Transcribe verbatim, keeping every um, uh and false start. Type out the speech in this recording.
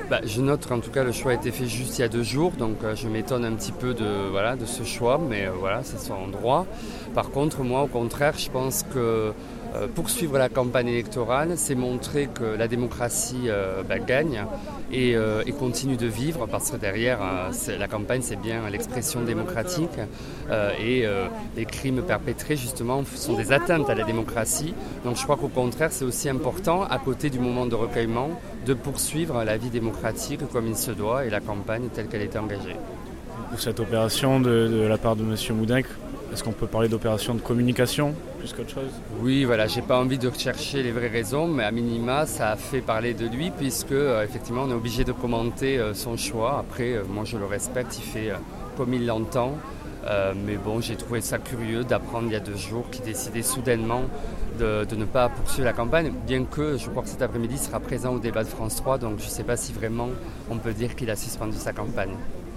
Bah, je note qu'en tout cas le choix a été fait juste il y a deux jours, donc euh, je m'étonne un petit peu de, voilà, de ce choix, mais euh, voilà, c'est son droit. Par contre, moi au contraire, je pense que euh, poursuivre la campagne électorale, c'est montrer que la démocratie euh, bah, gagne et, euh, et continue de vivre, parce que derrière, euh, c'est, la campagne c'est bien l'expression démocratique euh, et euh, les crimes perpétrés justement sont des atteintes à la démocratie. Donc je crois qu'au contraire, c'est aussi important, à côté du moment de recueillement, de poursuivre la vie démocratique comme il se doit et la campagne telle qu'elle était engagée. Pour cette opération de, de la part de M. Moudenc, est-ce qu'on peut parler d'opération de communication plus qu'autre chose ? Oui, voilà, j'ai pas envie de rechercher les vraies raisons, mais à minima, ça a fait parler de lui puisque euh, effectivement, on est obligé de commenter euh, son choix. Après, euh, moi, je le respecte, il fait euh, comme il l'entend. Euh, mais bon, j'ai trouvé ça curieux d'apprendre il y a deux jours qu'il décidait soudainement de, de ne pas poursuivre la campagne, bien que je crois que cet après-midi il sera présent au débat de France trois, donc je ne sais pas si vraiment on peut dire qu'il a suspendu sa campagne.